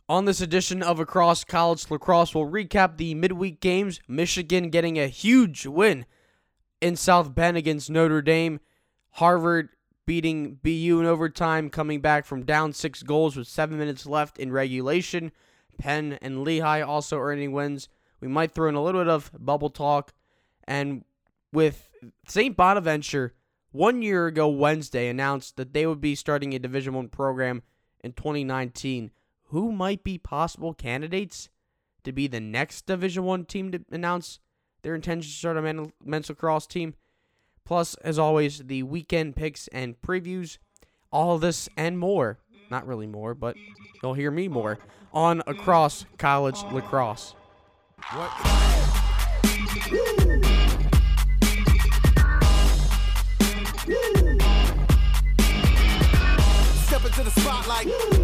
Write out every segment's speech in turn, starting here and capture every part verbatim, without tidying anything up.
On this edition of Across College Lacrosse, we'll recap the midweek games. Michigan getting a huge win in South Bend against Notre Dame. Harvard beating B U in overtime, coming back from down six goals with seven minutes left in regulation. Penn and Lehigh also earning wins. We might throw in a little bit of bubble talk. And with Saint Bonaventure, one year ago Wednesday, announced that they would be starting a Division I program in twenty nineteen. Who might be possible candidates to be the next Division I team to announce their intention to start a men- men's lacrosse team? Plus, as always, the weekend picks and previews. All of this and more. Not really more, but you'll hear me more on Across College Lacrosse. What? Step into the spotlight.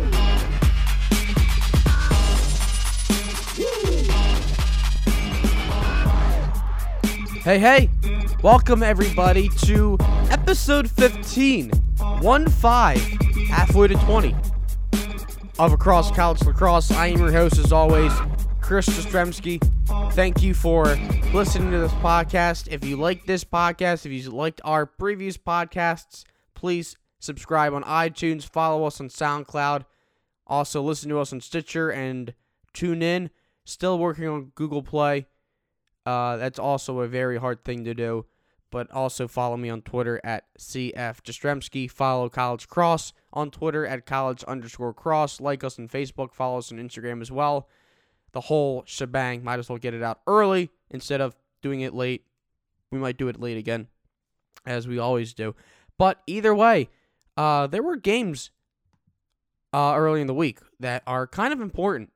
Hey, hey, welcome everybody to episode fifteen, one five, halfway to twenty of Across College Lacrosse. I am your host as always, Chris Jastrzemski. Thank you for listening to this podcast. If you like this podcast, if you liked our previous podcasts, please subscribe on iTunes, follow us on SoundCloud, also listen to us on Stitcher and tune in. Still working on Google Play. Uh, that's also a very hard thing to do, but also follow me on Twitter at C F Jastrzemski. Follow College Cross on Twitter at college underscore cross. Like us on Facebook. Follow us on Instagram as well. The whole shebang. Might as well get it out early instead of doing it late. We might do it late again, as we always do. But either way, uh, there were games uh, early in the week that are kind of important,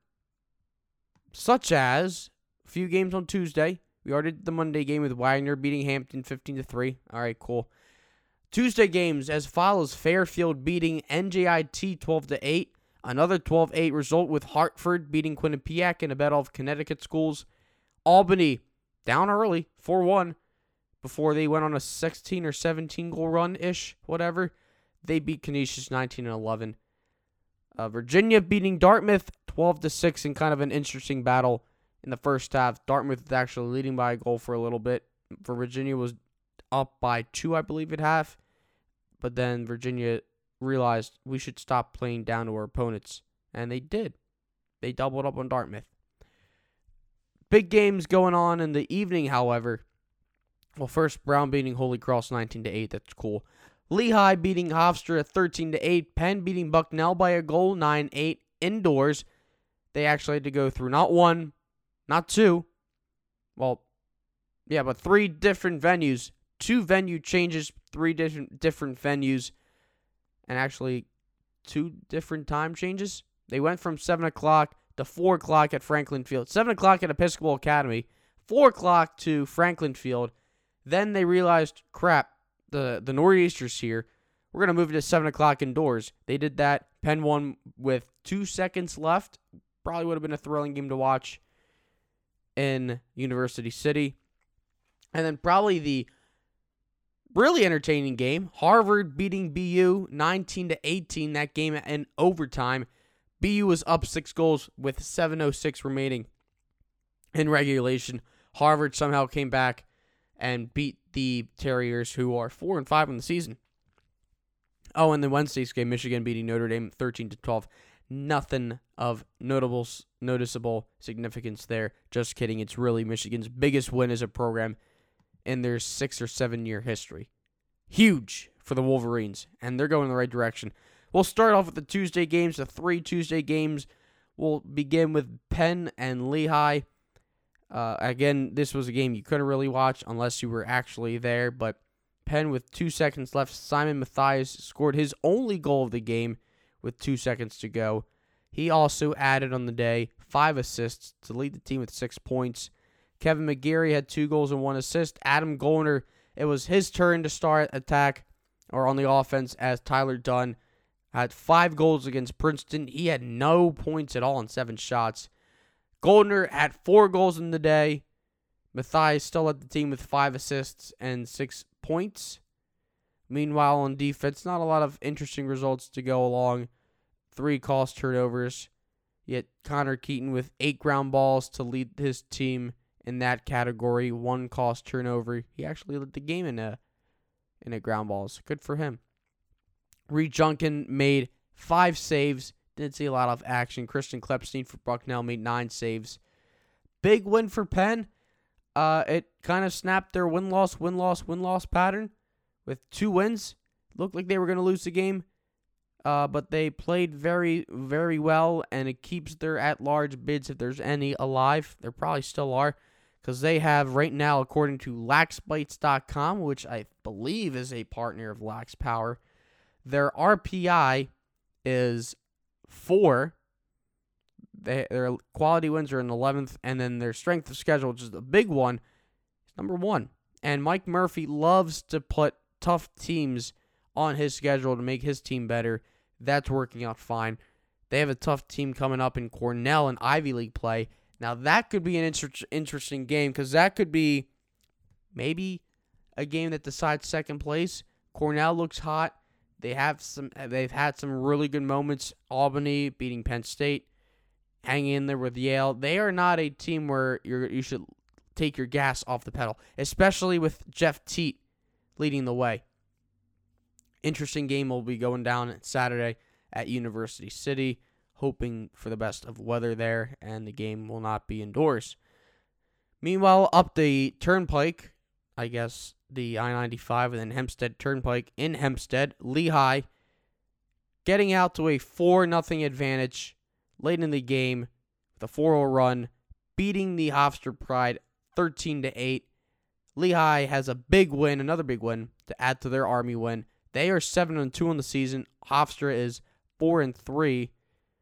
such as a few games on Tuesday. We already did the Monday game with Wagner beating Hampton fifteen to three. All right, cool. Tuesday games as follows: Fairfield beating N J I T twelve to eight. Another twelve eight result with Hartford beating Quinnipiac in a battle of Connecticut schools. Albany down early, four one, before they went on a sixteen or seventeen goal run-ish, whatever. They beat Canisius nineteen and eleven. Uh, Virginia beating Dartmouth twelve to six in kind of an interesting battle. In the first half, Dartmouth was actually leading by a goal for a little bit. For Virginia was up by two, I believe, at half. But then Virginia realized we should stop playing down to our opponents. And they did. They doubled up on Dartmouth. Big games going on in the evening, however. Well, first, Brown beating Holy Cross nineteen to eight. That's cool. Lehigh beating Hofstra thirteen to eight. Penn beating Bucknell by a goal, nine eight. Indoors, they actually had to go through not one, not two, well, yeah, but three different venues, two venue changes, three different different venues, and actually two different time changes. They went from seven o'clock to four o'clock at Franklin Field, seven o'clock at Episcopal Academy, four o'clock to Franklin Field. Then they realized, crap, the, the Northeasters here, we're going to move it to seven o'clock indoors. They did that. Penn won with two seconds left. Probably would have been a thrilling game to watch in University City. And then probably the really entertaining game, Harvard beating B U nineteen to eighteen. That game in overtime. B U was up six goals with seven oh six remaining in regulation. Harvard somehow came back and beat the Terriers, who are four and five in the season. Oh, and then Wednesday's game, Michigan beating Notre Dame thirteen to twelve. Nothing of notable, noticeable significance there. Just kidding. It's really Michigan's biggest win as a program in their six or seven year history. Huge for the Wolverines, and they're going in the right direction. We'll start off with the Tuesday games, the three Tuesday games. We'll begin with Penn and Lehigh. Uh, again, this was a game you couldn't really watch unless you were actually there, but Penn with two seconds left. Simon Matthias scored his only goal of the game with two seconds to go. He also added on the day five assists to lead the team with six points. Kevin McGarry had two goals and one assist. Adam Gollner, it was his turn to start attack or on the offense as Tyler Dunn had five goals against Princeton. He had no points at all on seven shots. Goldner had four goals in the day. Matthias still led the team with five assists and six points. Meanwhile, on defense, not a lot of interesting results to go along. Three cost turnovers. Yet Connor Keaton with eight ground balls to lead his team in that category. One cost turnover. He actually led the game in a in a ground balls. Good for him. Reed Junkin made five saves. Didn't see a lot of action. Christian Klepstein for Bucknell made nine saves. Big win for Penn. Uh, it kind of snapped their win-loss, win-loss, win-loss pattern with two wins. Looked like they were going to lose the game, uh, but they played very, very well, and it keeps their at-large bids, if there's any, alive. There probably still are, because they have right now, according to lax bites dot com, which I believe is a partner of Lax Power, their R P I is four. They, their quality wins are in eleventh, and then their strength of schedule, which is the big one, is number one. And Mike Murphy loves to put tough teams on his schedule to make his team better. That's working out fine. They have a tough team coming up in Cornell in Ivy League play. Now, that could be an inter- interesting game, because that could be maybe a game that decides second place. Cornell looks hot. They have some. They've had some really good moments. Albany beating Penn State, hanging in there with Yale. They are not a team where you're, you should take your gas off the pedal, especially with Jeff Teat leading the way. Interesting game will be going down Saturday at University City. Hoping for the best of weather there, and the game will not be indoors. Meanwhile, up the Turnpike, I guess the I ninety-five and then Hempstead Turnpike in Hempstead, Lehigh getting out to a four nothing advantage late in the game with a four oh run, beating the Hofstra Pride thirteen to eight. Lehigh has a big win, another big win, to add to their Army win. They are seven and two on the season. Hofstra is four and three.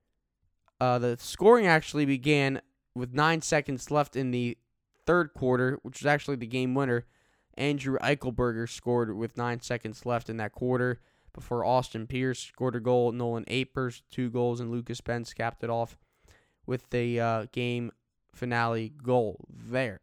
Uh, the scoring actually began with nine seconds left in the third quarter, which was actually the game winner. Andrew Eichelberger scored with nine seconds left in that quarter before Austin Pierce scored a goal. Nolan Apers, two goals, and Lucas Benz capped it off with the uh, game finale goal there.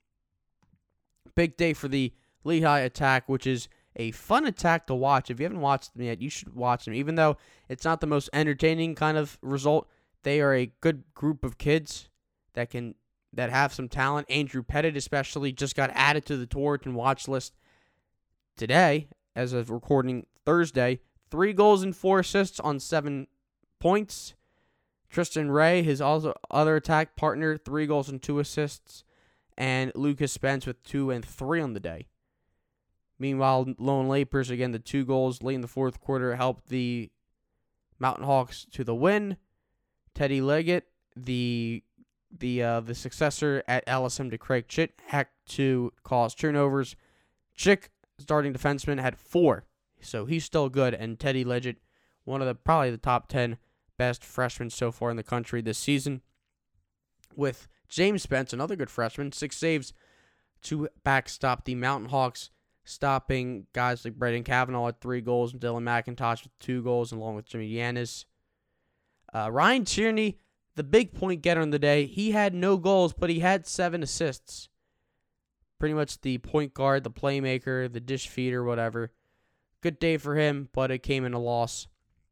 Big day for the Lehigh attack, which is a fun attack to watch. If you haven't watched them yet, you should watch them. Even though it's not the most entertaining kind of result, they are a good group of kids that can that have some talent. Andrew Pettit especially just got added to the Torrington watch list today, as of recording Thursday. Three goals and four assists on seven points. Tristan Ray, his also other attack partner, three goals and two assists. And Lucas Spence with two and three on the day. Meanwhile, Lone Lapers, again, the two goals late in the fourth quarter helped the Mountain Hawks to the win. Teddy Leggett, the the uh, the successor at L S M to Craig Chick, had to cause turnovers. Chick, starting defenseman, had four, so he's still good. And Teddy Leggett, one of the probably the top ten best freshmen so far in the country this season. With James Spence, another good freshman, six saves to backstop the Mountain Hawks, stopping guys like Braden Kavanaugh at three goals, and Dylan McIntosh with two goals, along with Jimmy Yanis. Uh, Ryan Tierney, the big point getter in the day, he had no goals, but he had seven assists. Pretty much the point guard, the playmaker, the dish feeder, whatever. Good day for him, but it came in a loss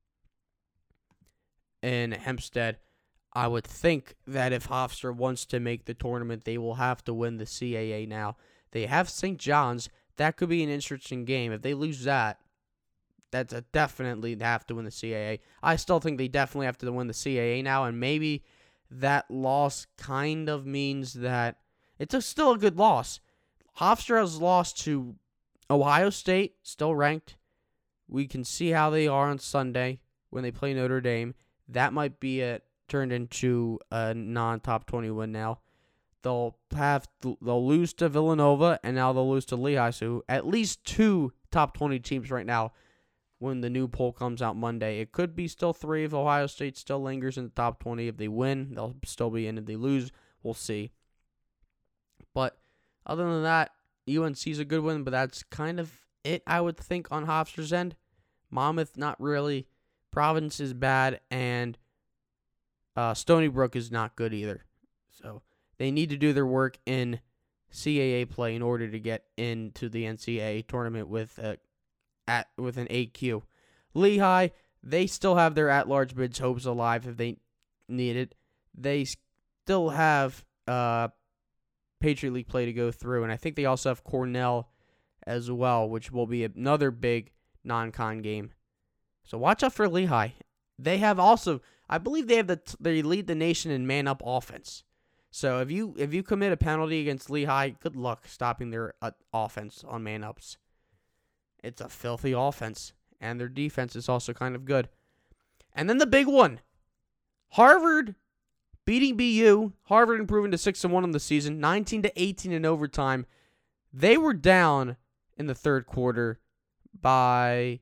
in Hempstead. I would think that if Hofstra wants to make the tournament, they will have to win the C A A now. They have Saint John's. That could be an interesting game. If they lose that, that's a definitely they have to win the C A A. I still think they definitely have to win the C A A now, and maybe that loss kind of means that it's a, still a good loss. Hofstra has lost to Ohio State, still ranked. We can see how they are on Sunday when they play Notre Dame. That might be it turned into a non-top twenty win now. They'll have to, they'll lose to Villanova, and now they'll lose to Lehigh. So at least two top twenty teams right now. When the new poll comes out Monday, it could be still three if Ohio State still lingers in the top twenty. If they win, they'll still be in. If they lose, we'll see. But other than that, U N C's a good win, but that's kind of it, I would think, on Hofstra's end. Monmouth, not really. Providence is bad, and uh, Stony Brook is not good either. So they need to do their work in C A A play in order to get into the N C A A tournament with a At, with an A Q. Lehigh, they still have their at-large bids hopes alive if they need it. they still have uh, Patriot League play to go through, and I think they also have Cornell as well, which will be another big non-con game. So watch out for Lehigh. They have also, I believe they have the they lead the nation in man-up offense. So if you if you commit a penalty against Lehigh, good luck stopping their uh, offense on man-ups. It's a filthy offense, and their defense is also kind of good. And then the big one, Harvard beating B U. Harvard improving to six and one on the season, nineteen to eighteen in overtime. They were down in the third quarter by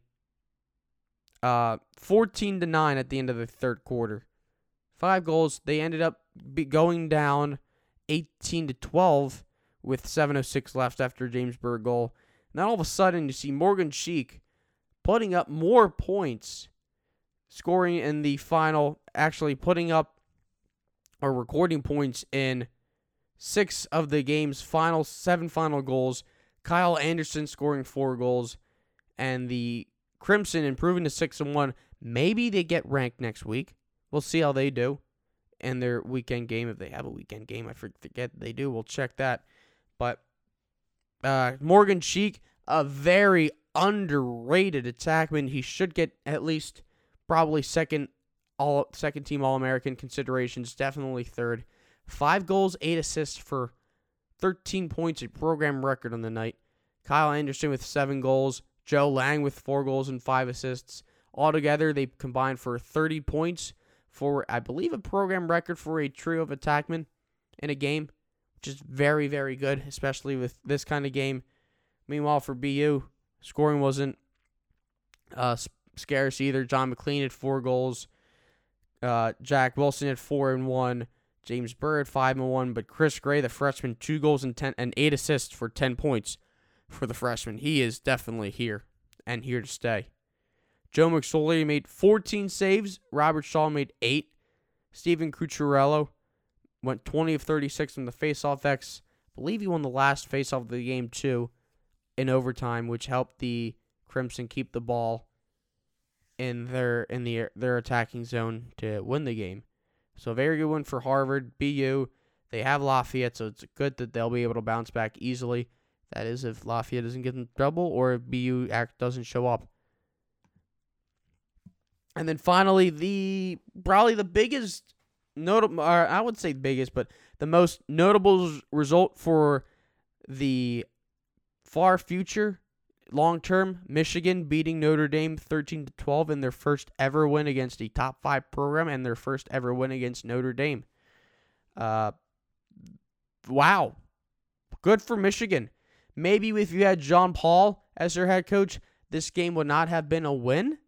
uh, fourteen to nine at the end of the third quarter. Five goals. They ended up be going down eighteen to twelve with seven oh six left after James Berg goal. And then all of a sudden, you see Morgan Sheik putting up more points, scoring in the final, actually putting up or recording points in six of the game's final seven final goals. Kyle Anderson scoring four goals, and the Crimson improving to six and one. Maybe they get ranked next week. We'll see how they do in their weekend game, if they have a weekend game. I forget they do. We'll check that. But uh, Morgan Sheik, a very underrated attackman. He should get at least probably second all second team All-American considerations. Definitely third. Five goals, eight assists for thirteen points, a program record on the night. Kyle Anderson with seven goals. Joe Lang with four goals and five assists. Altogether, they combined for thirty points for, I believe, a program record for a trio of attackmen in a game, which is very, very good, especially with this kind of game. Meanwhile, for B U, scoring wasn't uh, scarce either. John McLean had four goals. Uh, Jack Wilson had four and one. James Bird five and one. But Chris Gray, the freshman, two goals and ten and eight assists for ten points for the freshman. He is definitely here and here to stay. Joe McSorley made fourteen saves. Robert Shaw made eight. Steven Cucurello went twenty of thirty-six from the faceoff X. I believe he won the last faceoff of the game too in overtime, which helped the Crimson keep the ball in their in the their attacking zone to win the game. So a very good one for Harvard. B U, they have Lafayette, so it's good that they'll be able to bounce back easily. That is, if Lafayette doesn't get in trouble or if B U act doesn't show up. And then finally, the probably the biggest notable, or I would say biggest, but the most notable result for the far future, long term, Michigan beating Notre Dame thirteen to twelve in their first ever win against a top five program and their first ever win against Notre Dame. Uh, wow, good for Michigan. Maybe if you had John Paul as their head coach, this game would not have been a win.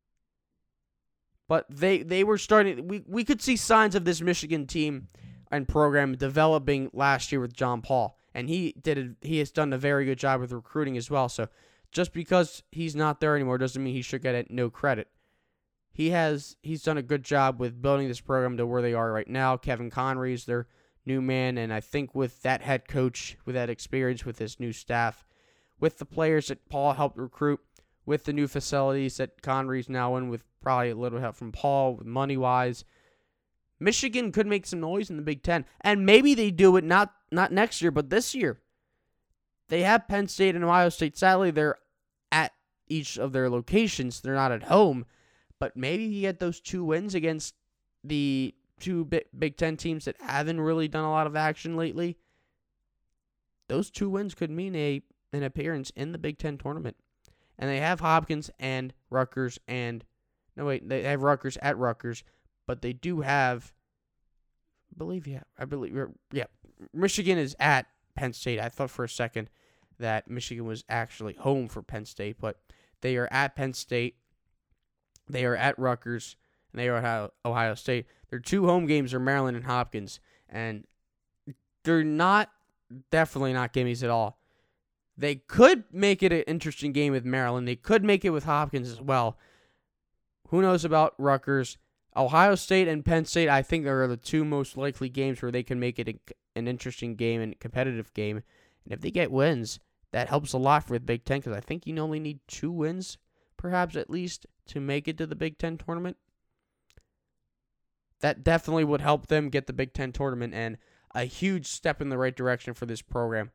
But they, they were starting, we, we could see signs of this Michigan team and program developing last year with John Paul. And he did a, he has done a very good job with recruiting as well. So just because he's not there anymore doesn't mean he should get no credit. He has he's done a good job with building this program to where they are right now. Kevin Conroy is their new man, and I think with that head coach, with that experience, with his new staff, with the players that Paul helped recruit, with the new facilities that Conroy's now in, with probably a little help from Paul, money-wise, Michigan could make some noise in the Big Ten. And maybe they do it not, not next year, but this year. They have Penn State and Ohio State. Sadly, they're at each of their locations. They're not at home. But maybe you get those two wins against the two Big Ten teams that haven't really done a lot of action lately. Those two wins could mean a an appearance in the Big Ten tournament. And they have Hopkins and Rutgers and... No, wait, they have Rutgers at Rutgers, but they do have... I believe, yeah, I believe... Yeah, Michigan is at Penn State. I thought for a second that Michigan was actually home for Penn State, but they are at Penn State. They are at Rutgers, and they are at Ohio State. Their two home games are Maryland and Hopkins, and they're not, definitely not gimmies at all. They could make it an interesting game with Maryland. They could make it with Hopkins as well. Who knows about Rutgers? Ohio State and Penn State, I think, are the two most likely games where they can make it a, an interesting game and competitive game. And if they get wins, that helps a lot for the Big Ten, because I think you only need two wins, perhaps at least, to make it to the Big Ten tournament. that definitely would help them get the Big Ten tournament and a huge step in the right direction for this program.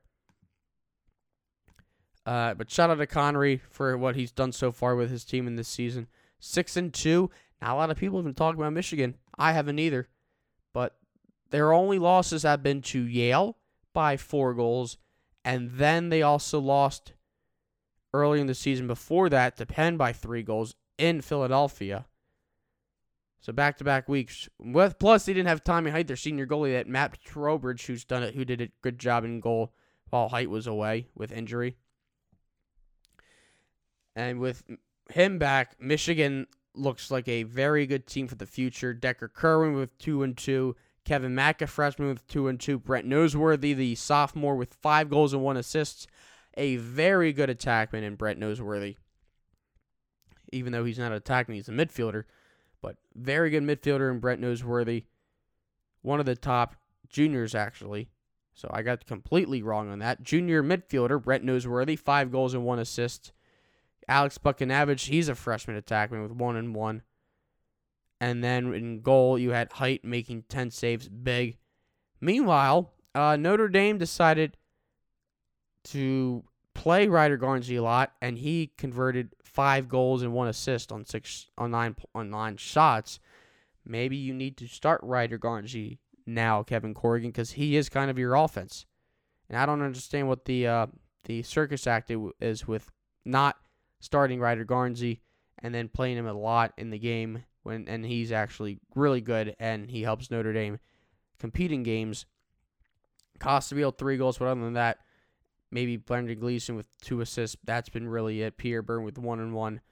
Uh, but shout out to Connery for what he's done so far with his team in this season. Six and two. Not a lot of people have been talking about Michigan. I haven't either. But their only losses have been to Yale by four goals. And then they also lost early in the season before that to Penn by three goals in Philadelphia. So back-to-back weeks. With plus, they didn't have Tommy Height, their senior goalie, that Matt Trowbridge, who's done it, who did a good job in goal while Height was away with injury. And with him back, Michigan looks like a very good team for the future. Decker Kerwin with two and two, Kevin Mack, a freshman, with two and two, Brett Noseworthy, the sophomore, with five goals and one assist. A very good attackman in Brett Noseworthy. Even though he's not attacking, he's a midfielder. But very good midfielder in Brett Noseworthy. One of the top juniors, actually. So I got completely wrong on that. Junior midfielder, Brett Noseworthy, five goals and one assist. Alex Buckinavage, he's a freshman attackman with one and one. And then in goal, you had Height making ten saves, big. Meanwhile, uh, Notre Dame decided to play Ryder Garnsey a lot, and he converted five goals and one assist on six on nine on nine shots. Maybe you need to start Ryder Garnsey now, Kevin Corrigan, because he is kind of your offense. And I don't understand what the uh, the circus act is with not starting Ryder Garnsey and then playing him a lot in the game when and he's actually really good and he helps Notre Dame compete in games. Costabile, three goals, but other than that, maybe Brendan Gleeson with two assists. That's been really it. Pierre Byrne with one and one.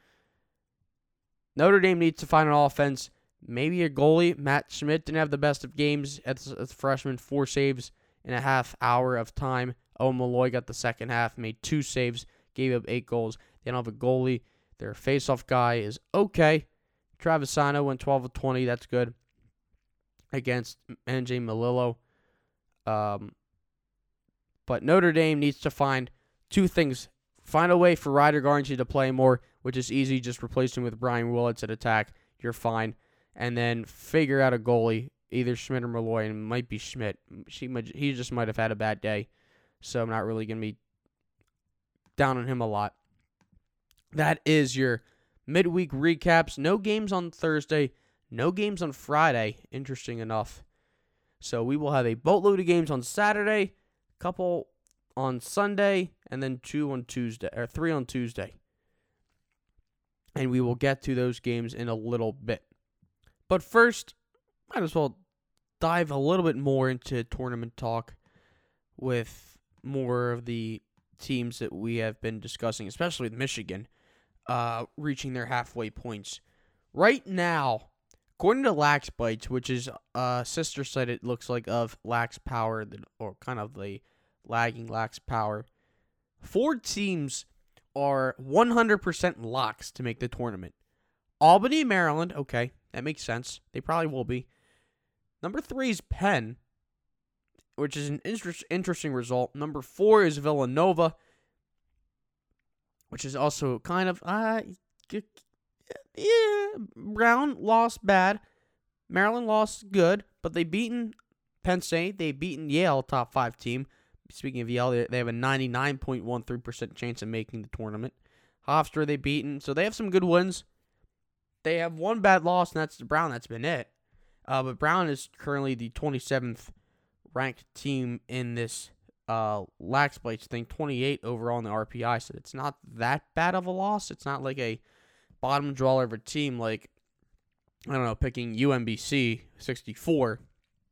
Notre Dame needs to find an offense. Maybe a goalie. Matt Schmidt didn't have the best of games as a freshman. Four saves in a half hour of time. Owen Malloy got the second half, made two saves, gave up eight goals. They don't have a goalie. Their faceoff guy is okay. Travisano went twelve of twenty. That's good. Against N J Melillo. Um, but Notre Dame needs to find two things. Find a way for Ryder Garnsey to play more, which is easy. Just replace him with Brian Willits at attack. You're fine. And then figure out a goalie, either Schmidt or Malloy, and it might be Schmidt. She might, he just might have had a bad day. So I'm not really going to be down on him a lot. That is your midweek recaps. No games on Thursday. No games on Friday. Interesting enough. So we will have a boatload of games on Saturday, a couple on Sunday, and then two on Tuesday, or three on Tuesday. And we will get to those games in a little bit. But first, might as well dive a little bit more into tournament talk with more of the teams that we have been discussing, especially with Michigan, uh, reaching their halfway points. Right now, according to Lax Bites, which is a sister site, it looks like, of Lax Power, or kind of the lagging Lax Power, four teams are one hundred percent locks to make the tournament. Albany, Maryland, okay, that makes sense. They probably will be. Number three is Penn, which is an interest, interesting result. Number four is Villanova, which is also kind of, uh, yeah, Brown lost bad. Maryland lost good, but they beaten Penn State. They beaten Yale, top five team. Speaking of Yale, they have a ninety-nine point one three percent chance of making the tournament. Hofstra, they beaten. So they have some good wins. They have one bad loss, and that's to Brown. That's been it. Uh, but Brown is currently the twenty-seventh ranked team in this uh, Lax Bites thing, twenty-eight overall in the R P I, so it's not that bad of a loss. It's not like a bottom dweller of a team like, I don't know, picking U M B C sixty-four.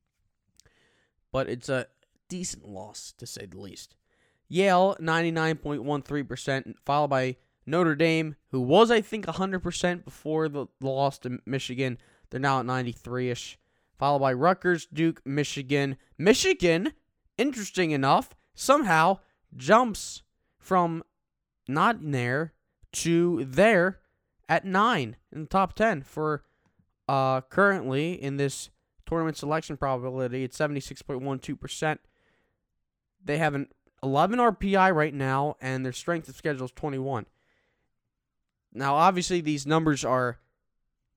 But it's a decent loss, to say the least. Yale, ninety-nine point one three percent, followed by Notre Dame, who was, I think, one hundred percent before the loss to Michigan. They're now at ninety-three-ish. Followed by Rutgers, Duke, Michigan. Michigan, interesting enough, somehow jumps from not there to there at nine in the top ten for uh, currently in this tournament selection probability. It's seventy-six point one two percent. They have an eleven R P I right now, and their strength of schedule is twenty-one. Now, obviously, these numbers are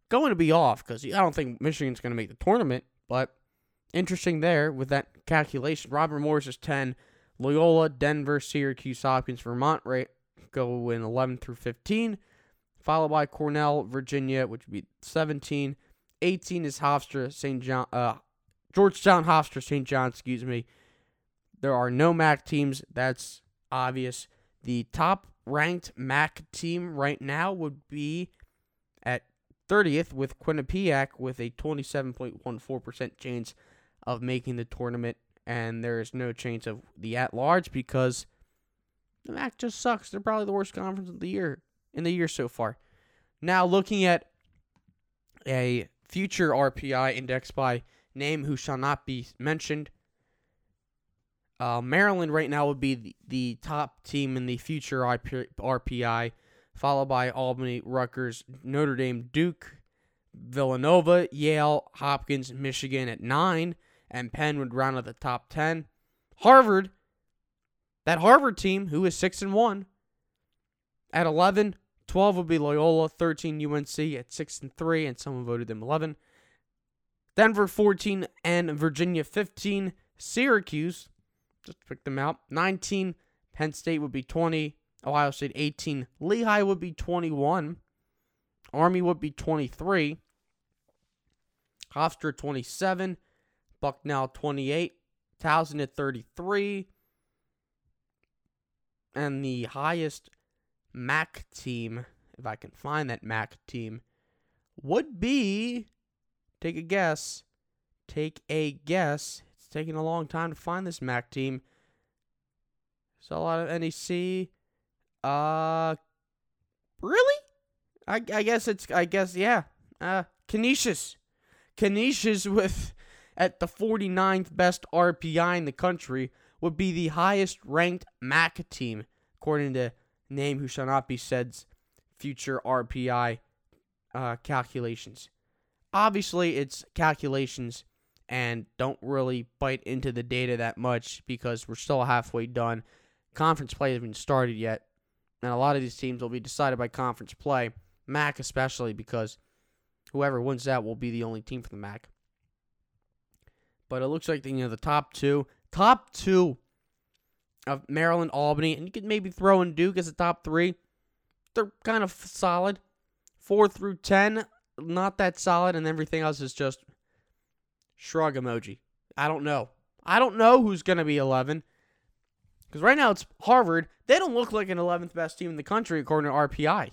going to be off because I don't think Michigan's going to make the tournament, but interesting there with that calculation. Robert Morris is ten. Loyola, Denver, Syracuse, Hopkins, Vermont right go in eleven through fifteen, followed by Cornell, Virginia, which would be seventeen. eighteen is Hofstra, Saint John, uh, Georgetown, Hofstra, Saint John, excuse me. There are no M A C teams. That's obvious. The top-ranked M A C team right now would be at thirtieth with Quinnipiac with a twenty-seven point one four percent chance of making the tournament. And there is no chance of the at-large because the M A C just sucks. They're probably the worst conference of the year in the year so far. Now, looking at a future R P I index by name who shall not be mentioned, uh, Maryland right now would be the, the top team in the future R P I, followed by Albany, Rutgers, Notre Dame, Duke, Villanova, Yale, Hopkins, Michigan at nine. And Penn would round out the top ten. Harvard, that Harvard team, who is six and one, at eleven. twelve would be Loyola, thirteen U N C at six and three, and someone voted them eleven. Denver fourteen and Virginia fifteen. Syracuse, just pick them out, nineteen. Penn State would be twenty. Ohio State eighteen. Lehigh would be twenty-one. Army would be twenty-three. Hofstra twenty-seven. Bucknell twenty-eight, Towson at thirty-three, and the highest M A C team, if I can find that M A C team, would be, take a guess, take a guess, it's taking a long time to find this M A C team, so a lot of N E C, uh, really? I, I guess it's, I guess, yeah, uh, Canisius, Canisius with... at the forty-ninth best R P I in the country, would be the highest ranked M A C team, according to name who shall not be said's future R P I uh, calculations. Obviously, it's calculations and don't really bite into the data that much because we're still halfway done. Conference play hasn't even started yet, and a lot of these teams will be decided by conference play, M A C especially, because whoever wins that will be the only team for the M A C. But it looks like the, you know, the top two, top two of Maryland, Albany, and you could maybe throw in Duke as a top three. They're kind of solid. Four through ten, not that solid, and everything else is just shrug emoji. I don't know. I don't know who's going to be eleven. Because right now it's Harvard. They don't look like an eleventh best team in the country according to R P I.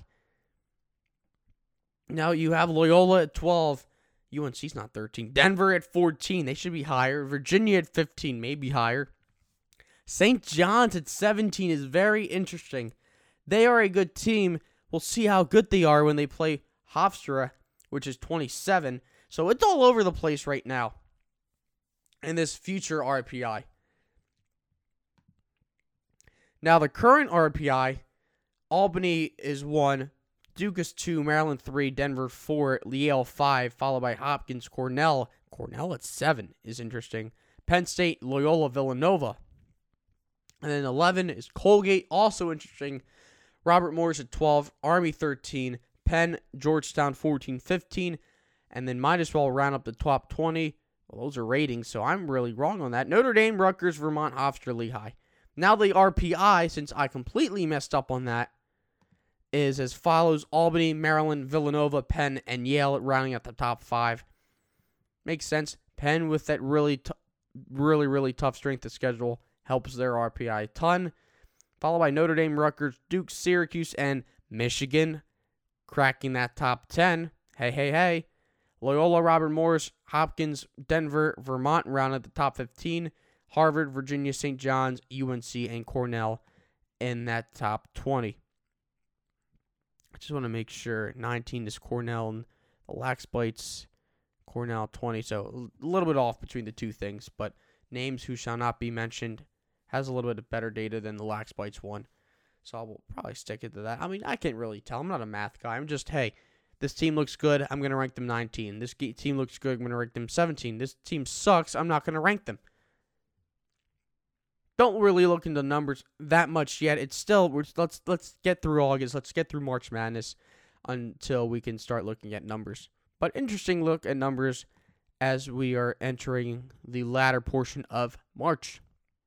Now you have Loyola at twelve. U N C's not thirteen. Denver at fourteen. They should be higher. Virginia at fifteen, maybe higher. Saint John's at seventeen is very interesting. They are a good team. We'll see how good they are when they play Hofstra, which is twenty-seven. So it's all over the place right now in this future R P I. Now the current R P I, Albany is one. Duke is two, Maryland three, Denver four, Yale five, followed by Hopkins, Cornell. Cornell at seven is interesting. Penn State, Loyola, Villanova. And then eleven is Colgate, also interesting. Robert Morris at twelve, Army thirteen, Penn, Georgetown fourteen, fifteen. And then might as well round up the top twenty. Well, those are ratings, so I'm really wrong on that. Notre Dame, Rutgers, Vermont, Hofstra, Lehigh. Now the R P I, since I completely messed up on that, is as follows: Albany, Maryland, Villanova, Penn, and Yale rounding out the top five. Makes sense. Penn with that really, t- really, really tough strength of schedule helps their R P I a ton. Followed by Notre Dame, Rutgers, Duke, Syracuse, and Michigan cracking that top ten. Hey, hey, hey. Loyola, Robert Morris, Hopkins, Denver, Vermont round at the top fifteen. Harvard, Virginia, Saint John's, U N C, and Cornell in that top twenty. I just want to make sure. nineteen is Cornell and the Lax Bites. Cornell twenty. So a little bit off between the two things. But names who shall not be mentioned has a little bit of better data than the Lax Bites one. So I will probably stick it to that. I mean, I can't really tell. I'm not a math guy. I'm just, hey, this team looks good. I'm going to rank them nineteen. This team looks good. I'm going to rank them seventeen. This team sucks. I'm not going to rank them. Don't really look into numbers that much yet. It's still, we're, let's let's get through August. Let's get through March Madness until we can start looking at numbers. But interesting look at numbers as we are entering the latter portion of March.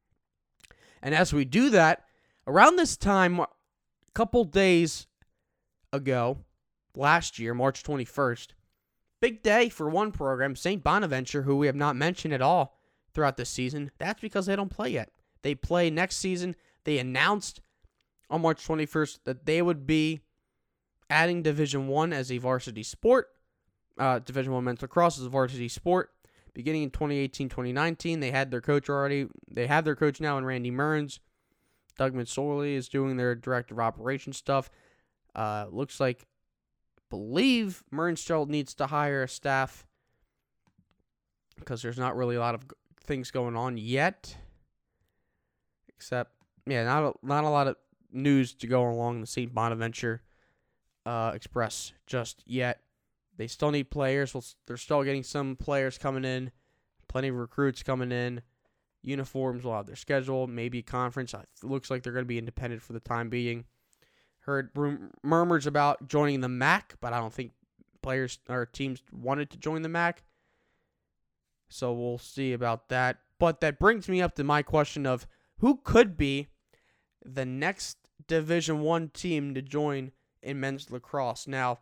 And as we do that, around this time, a couple days ago, last year, March twenty-first, big day for one program, Saint Bonaventure, who we have not mentioned at all throughout this season. That's because they don't play yet. They play next season. They announced on March twenty-first that they would be adding Division One as a varsity sport. Uh, Division One men's lacrosse is a varsity sport. Beginning in twenty eighteen twenty nineteen, they had their coach already. They have their coach now in Randy Mearns. Doug Mansorley is doing their director of operations stuff. Uh, looks like, believe Mearns still needs to hire a staff because there's not really a lot of g- things going on yet. Except, yeah, not a, not a lot of news to go along the Saint Bonaventure uh, Express just yet. They still need players. Well, they're still getting some players coming in. Plenty of recruits coming in. Uniforms will have their schedule. Maybe conference. It looks like they're going to be independent for the time being. Heard rum- murmurs about joining the M A C, but I don't think players or teams wanted to join the M A C. So we'll see about that. But that brings me up to my question of who could be the next Division One team to join in men's lacrosse. Now,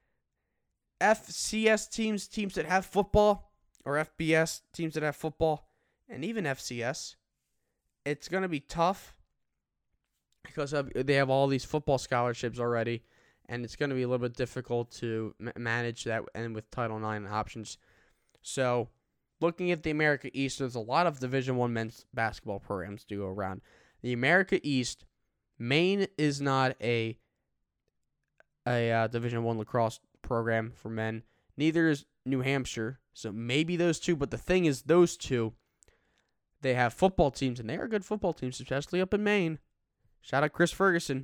F C S teams, teams that have football, or F B S teams that have football, and even F C S, it's going to be tough because of, they have all these football scholarships already, and it's going to be a little bit difficult to m- manage that and with Title nine options. So, looking at the America East, there's a lot of Division One men's basketball programs to go around. The America East, Maine is not a a uh, Division One lacrosse program for men. Neither is New Hampshire. So maybe those two. But the thing is, those two, they have football teams, and they are good football teams, especially up in Maine. Shout out Chris Ferguson.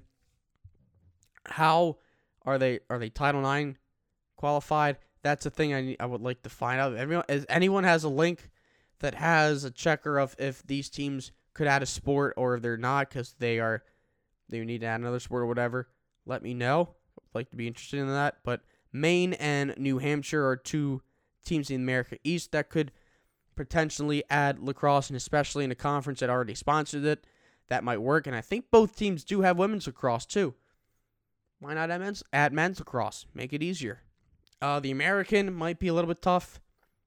How are they? Are they Title nine qualified? That's a thing I need, I would like to find out. Everyone, if anyone has a link that has a checker of if these teams could add a sport or if they're not because they are they need to add another sport or whatever, let me know. I'd like to be interested in that. But Maine and New Hampshire are two teams in the America East that could potentially add lacrosse, and especially in a conference that already sponsored it, that might work. And I think both teams do have women's lacrosse too. Why not add men's, add men's lacrosse? Make it easier. Uh, the American might be a little bit tough.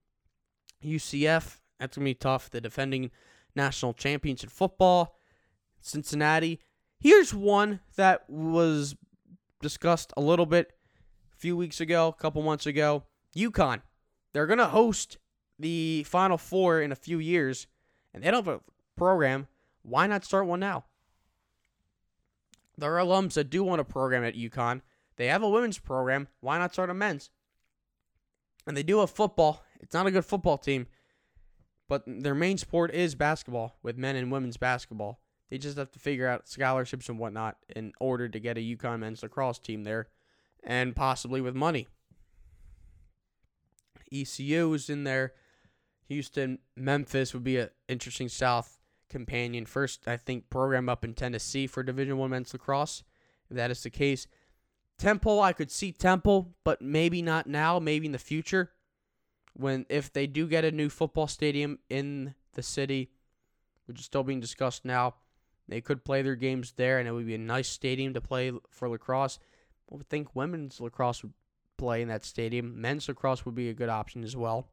U C F, that's going to be tough. The defending national champions in football. Cincinnati. Here's one that was discussed a little bit a few weeks ago, a couple months ago. UConn. They're going to host the Final Four in a few years, and they don't have a program. Why not start one now? There are alums that do want a program at UConn. They have a women's program. Why not start a men's? And they do have football. It's not a good football team, but their main sport is basketball with men and women's basketball. They just have to figure out scholarships and whatnot in order to get a UConn men's lacrosse team there, and possibly with money. E C U is in there. Houston, Memphis would be an interesting South companion. First, I think, program up in Tennessee for Division One men's lacrosse. If that is the case. Temple, I could see Temple, but maybe not now, maybe in the future. When if they do get a new football stadium in the city, which is still being discussed now, they could play their games there, and it would be a nice stadium to play for lacrosse. I would think women's lacrosse would play in that stadium. Men's lacrosse would be a good option as well.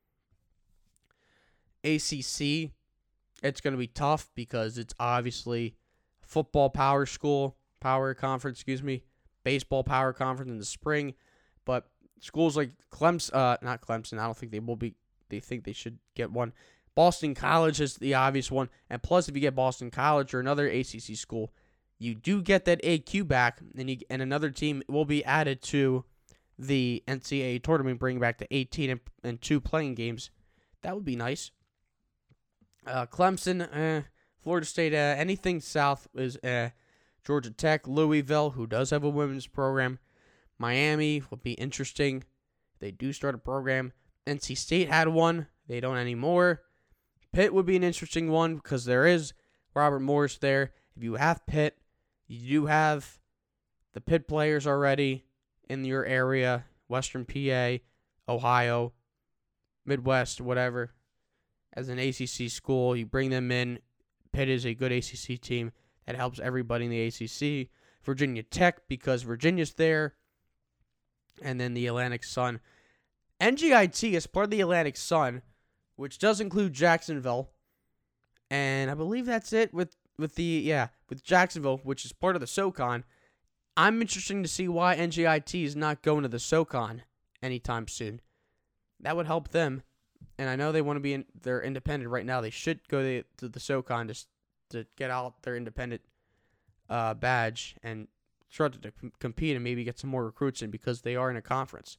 A C C, it's going to be tough because it's obviously football power school, power conference, excuse me, baseball power conference in the spring, but schools like Clemson, uh, not Clemson, I don't think they will be, they think they should get one. Boston College is the obvious one, and plus if you get Boston College or another A C C school, you do get that A Q back, and, you, and another team will be added to the N C double A tournament, bringing back to eighteen and, and two playing games. That would be nice. Uh, Clemson, eh, Florida State, uh, anything south is uh, Georgia Tech, Louisville, who does have a women's program. Miami will be interesting. They do start a program. N C State had one. They don't anymore. Pitt would be an interesting one because there is Robert Morris there. If you have Pitt, you do have the Pitt players already in your area, Western P A, Ohio, Midwest, whatever, as an A C C school. You bring them in. Pitt is a good A C C team that helps everybody in the A C C. Virginia Tech, because Virginia's there. And then the Atlantic Sun. N G I T is part of the Atlantic Sun, which does include Jacksonville. And I believe that's it with, with the, yeah, with Jacksonville, which is part of the SoCon. I'm interested to see why N G I T is not going to the SoCon anytime soon. That would help them. And I know they want to be in, they're independent right now. They should go to, to the SoCon to, to get out their independent uh, badge and start to com- compete and maybe get some more recruits in because they are in a conference.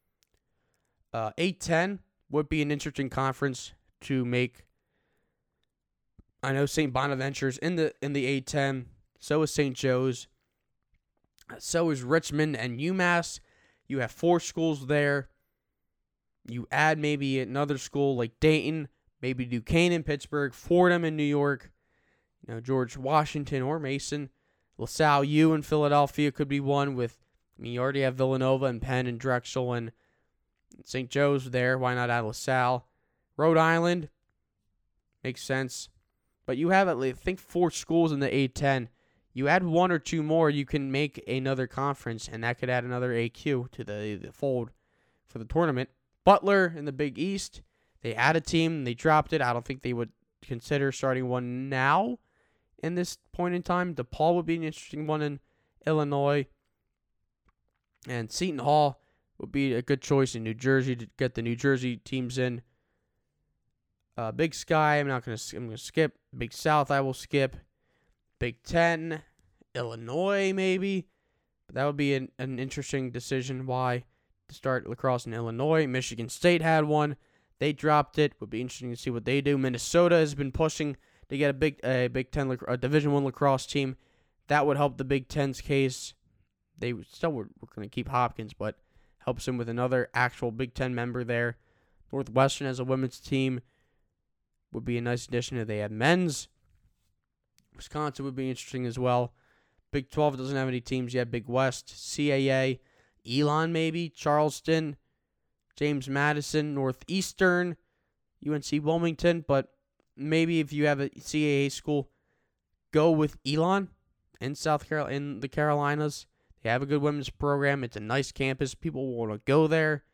Uh, eight ten would be an interesting conference to make. I know Saint Bonaventure's in the in the eight ten. So is Saint Joe's. So is Richmond and UMass. You have four schools there. You add maybe another school like Dayton, maybe Duquesne in Pittsburgh, Fordham in New York, you know, George Washington or Mason. LaSalle U in Philadelphia could be one with, I mean, you already have Villanova and Penn and Drexel and Saint Joe's there. Why not add LaSalle? Rhode Island makes sense. But you have at least, I think, four schools in the eight ten. You add one or two more, you can make another conference, and that could add another A Q to the, the fold for the tournament. Butler in the Big East, they add a team, they dropped it. I don't think they would consider starting one now in this point in time. DePaul would be an interesting one in Illinois. And Seton Hall would be a good choice in New Jersey to get the New Jersey teams in. Uh, Big Sky, I'm not going to I'm gonna skip. Big South, I will skip. Big Ten, Illinois, maybe. But that would be an, an interesting decision why to start lacrosse in Illinois. Michigan State had one. They dropped it. Would be interesting to see what they do. Minnesota has been pushing to get a Big a Big Ten a Division One lacrosse team. That would help the Big Ten's case. They still were, were going to keep Hopkins, but helps them with another actual Big Ten member there. Northwestern has a women's team. Would be a nice addition if they had men's. Wisconsin would be interesting as well. Big twelve doesn't have any teams yet. Big West, C A A, Elon maybe, Charleston, James Madison, Northeastern, U N C Wilmington. But maybe if you have a C A A school, go with Elon in South Carolina, in the Carolinas. They have a good women's program. It's a nice campus. People want to go there.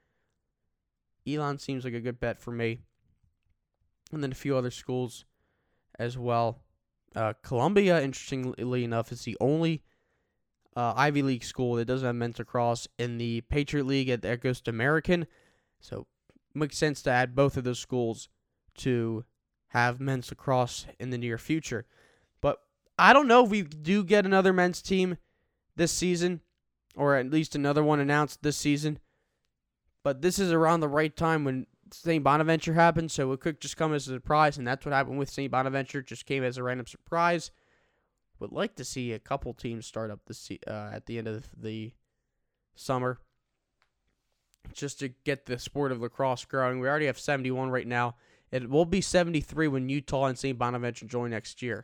Elon seems like a good bet for me. And then a few other schools as well. Uh, Columbia, interestingly enough, is the only uh, Ivy League school that doesn't have men's lacrosse. In the Patriot League, that goes to American. So it makes sense to add both of those schools to have men's lacrosse in the near future. But I don't know if we do get another men's team this season, or at least another one announced this season. But this is around the right time when Saint Bonaventure happened, so it could just come as a surprise, and that's what happened with Saint Bonaventure. Just came as a random surprise. Would like to see a couple teams start up this uh, at the end of the summer, just to get the sport of lacrosse growing. We already have seventy-one right now. It will be seventy-three when Utah and Saint Bonaventure join next year.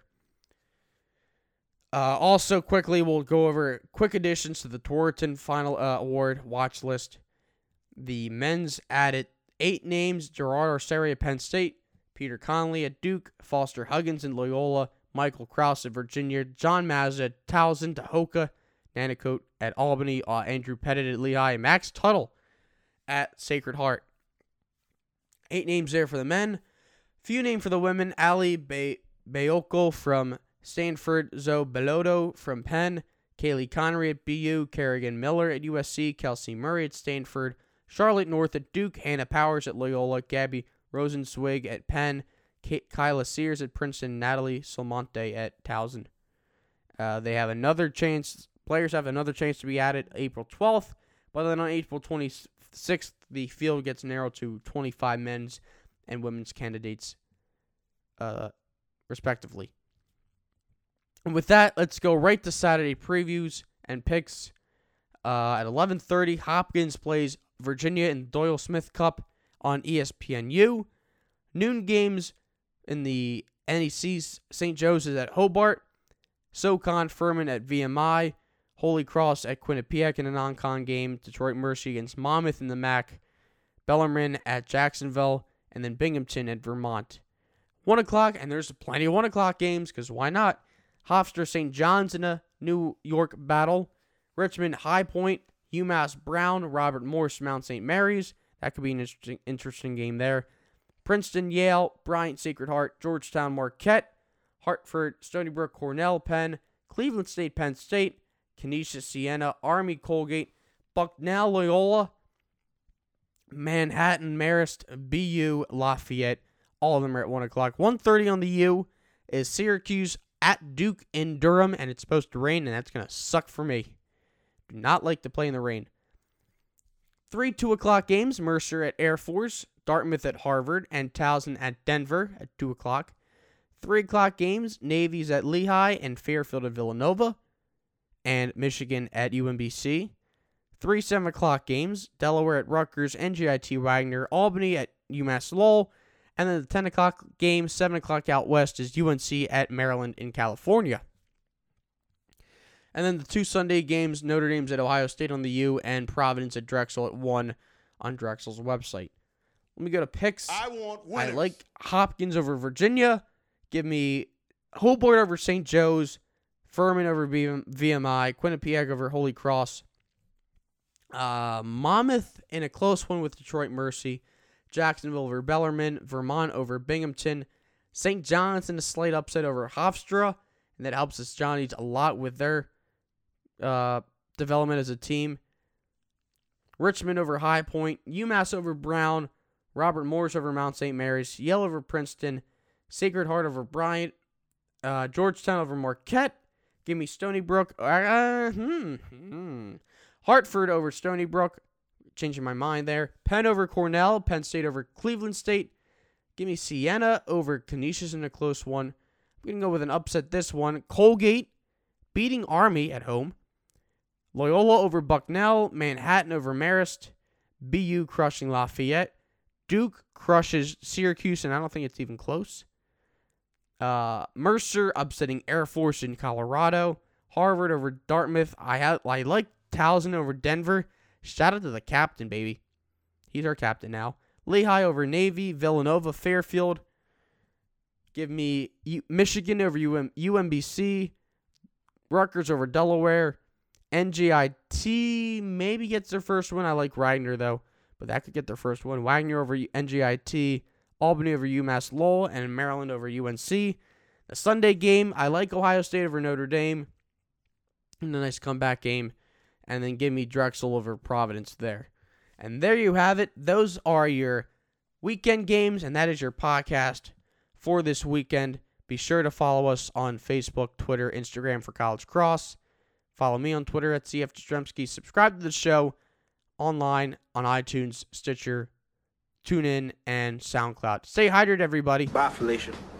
Uh, also, quickly, we'll go over quick additions to the Torrington Final uh, Award watch list. The men's added eight names: Gerard Arceri at Penn State, Peter Conley at Duke, Foster Huggins in Loyola, Michael Krause at Virginia, John Mazza at Towson, Tahoka, Nanticoke at Albany, uh, Andrew Pettit at Lehigh, and Max Tuttle at Sacred Heart. Eight names there for the men. Few names for the women: Ali Be- Bayoko from Stanford, Zoe Belotto from Penn, Kaylee Connery at B U, Kerrigan Miller at U S C, Kelsey Murray at Stanford, Charlotte North at Duke, Hannah Powers at Loyola, Gabby Rosenzweig at Penn, Kate, Kyla Sears at Princeton, Natalie Solmonte at Towson. Uh, they have another chance, players have another chance to be added April twelfth, but then on April twenty-sixth, the field gets narrowed to twenty-five men's and women's candidates, uh, respectively. And with that, let's go right to Saturday previews and picks. Uh, at eleven thirty, Hopkins plays Virginia in the Doyle Smith Cup on E S P N U. Noon games in the N E C, Saint Joe's is at Hobart, SoCon Furman at V M I, Holy Cross at Quinnipiac in a non-con game, Detroit Mercy against Monmouth in the M A C, Bellarmine at Jacksonville, and then Binghamton at Vermont. one o'clock, and there's plenty of one o'clock games, because why not? Hofstra Saint John's in a New York battle. Richmond High Point, UMass Brown, Robert Morris, Mount Saint Mary's. That could be an interesting, interesting game there. Princeton, Yale, Bryant, Sacred Heart, Georgetown, Marquette, Hartford, Stony Brook, Cornell, Penn, Cleveland State, Penn State, Canisius, Siena, Army, Colgate, Bucknell, Loyola, Manhattan, Marist, B U, Lafayette. All of them are at one o'clock. one thirty on the U is Syracuse at Duke in Durham, and it's supposed to rain, and that's going to suck for me. Do not like to play in the rain. Three two o'clock games, Mercer at Air Force, Dartmouth at Harvard, and Towson at Denver at two o'clock. three o'clock games, Navy's at Lehigh, and Fairfield at Villanova, and Michigan at U M B C. Three seven o'clock games, Delaware at Rutgers, N J I T Wagner, Albany at UMass Lowell, and then the ten o'clock game, seven o'clock out west, is U N C at Maryland in California. And then the two Sunday games, Notre Dame's at Ohio State on the U, and Providence at Drexel at one on Drexel's website. Let me go to picks. I want I winners. like Hopkins over Virginia. Give me Hobart over Saint Joe's, Furman over V M I, Quinnipiac over Holy Cross, uh, Monmouth in a close one with Detroit Mercy, Jacksonville over Bellarmine, Vermont over Binghamton, Saint John's in a slight upset over Hofstra, and that helps us Johnnies a lot with their uh, development as a team. Richmond over High Point, UMass over Brown, Robert Morris over Mount Saint Mary's, Yale over Princeton, Sacred Heart over Bryant, uh, Georgetown over Marquette. Give me Stony Brook. Uh, hmm, hmm. Hartford over Stony Brook. Changing my mind there. Penn over Cornell. Penn State over Cleveland State. Give me Siena over Canisius in a close one. I'm going to go with an upset this one. Colgate beating Army at home. Loyola over Bucknell. Manhattan over Marist. B U crushing Lafayette. Duke crushes Syracuse, and I don't think it's even close. Uh, Mercer upsetting Air Force in Colorado. Harvard over Dartmouth. I ha- I like Towson over Denver. Shout out to the captain, baby. He's our captain now. Lehigh over Navy. Villanova, Fairfield. Give me U- Michigan over U M- U M B C. Rutgers over Delaware. N J I T maybe gets their first win. I like Wagner, though, but that could get their first one. Wagner over N J I T. Albany over UMass Lowell, and Maryland over U N C. The Sunday game, I like Ohio State over Notre Dame. And a nice comeback game. And then give me Drexel over Providence there. And there you have it. Those are your weekend games, and that is your podcast for this weekend. Be sure to follow us on Facebook, Twitter, Instagram for College Cross. Follow me on Twitter at C F Jastrzemski. Subscribe to the show online on iTunes, Stitcher, TuneIn, and SoundCloud. Stay hydrated, everybody. Bye, Felicia.